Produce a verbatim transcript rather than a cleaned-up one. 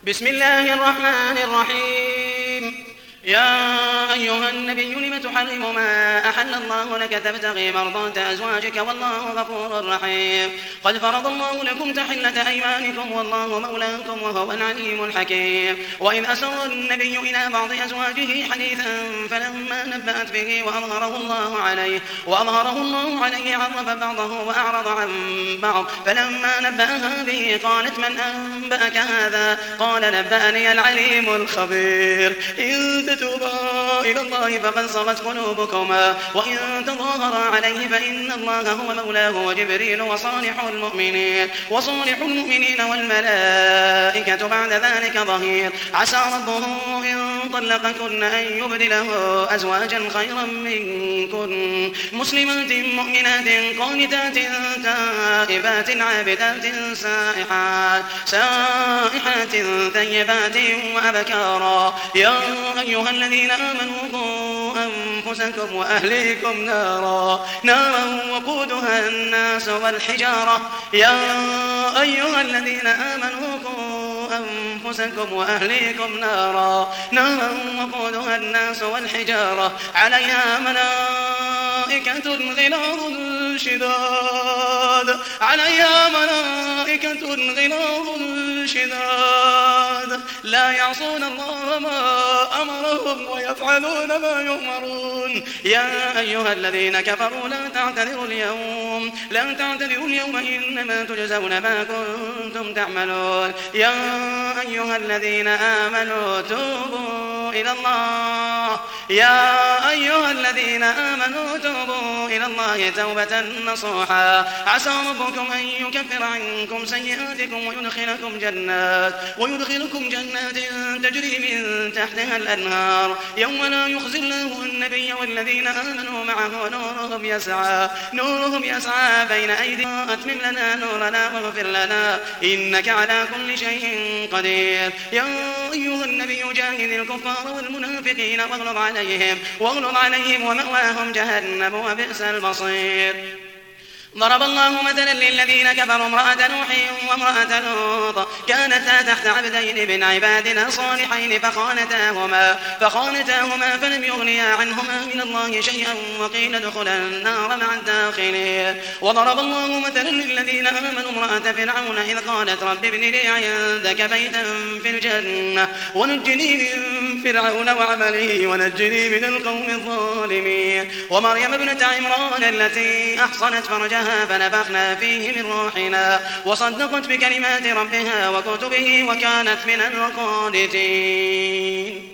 بسم الله الرحمن الرحيم. يا أيها النبي لم تحرم ما أحل الله لك تبتغي مرضات أزواجك والله غفور رحيم. قد فرض الله لكم تحلة أيمانكم والله مولاكم وهو العليم الحكيم. وإذ أسر النبي إلى بعض أزواجه حديثا فلما نبأت به وأظهره الله عليه وأظهره الله عليه عرف بعضه وأعرض عن بعض فلما نبأها به قالت من أنبأك هذا؟ قال نبأني العليم الخبير. إن تتوبا إلى الله فقد صغت قلوبكما وإن تظاهرا عليه فإن الله هو مولاه وجبريل وصالح المؤمنين وصالح المؤمنين والملائكة بعد ذلك ظهير. عسى ربه إن طلقكن أن يبدله أزواجا خيرا منكن مسلمات مؤمنات قانتات تائبات عابدات سائحات سائحات ثيبات وأبكارا. يا أيها الذين آمنوا قوا أنفسكم وأهليكم نارا نارا وقودها الناس والحجارة. يا أيها الذين آمنوا قوا أنفسكم وأهليكم نارا نارا وقودها الناس والحجارة عليها ملائكة غلاظ شداد عليها ملائكة غلاظ شداد لا يعصون الله ما أمرهم ويفعلون ما يؤمرون. يا أيها الذين كفروا لا تعتذروا اليوم لا تعتذروا اليوم إنما تجزون ما كنتم تعملون. يا أيها الذين آمنوا توبوا إلى الله يا أيها الذين آمنوا توبوا إلى الله توبة نصوحا. عسى ربكم أن يكفر عنكم سيئاتكم ويدخلكم جنات ويدخلكم جنات تجري من تحتها الأنهار يوم لا يخزي الله النبي والذين آمنوا معه نورهم يسعى نورهم يسعى بين أيديهم. أتمم لنا نورنا واغفر لنا إنك على كل شيء قدير. يا أيها النبي جاهد الكفار والمنافقين واغلظ عليهم واغلظ عليهم ومأواهم جهنم وبئس المصير. ضرب الله مثلا للذين كفروا امرأة نوح وامرأة لوط كانتا تحت عبدين من عبادنا صالحين فخانتاهما فخانتاهما فلم يغنيا عنهما من الله شيئا وقيل ادخلا النار مع الداخلين. وضرب الله مثلا للذين آمنوا امرأة فرعون إذ قالت رب ابن لي عندك بيتا في الجنة ونجني من فرعون وعمله ونجني من القوم الظالمين. ومريم ابنة عمران التي أحصنت فرجها فنفخنا فيه من روحنا وصدقت بكلمات ربها وكتبه وكانت من القانتين.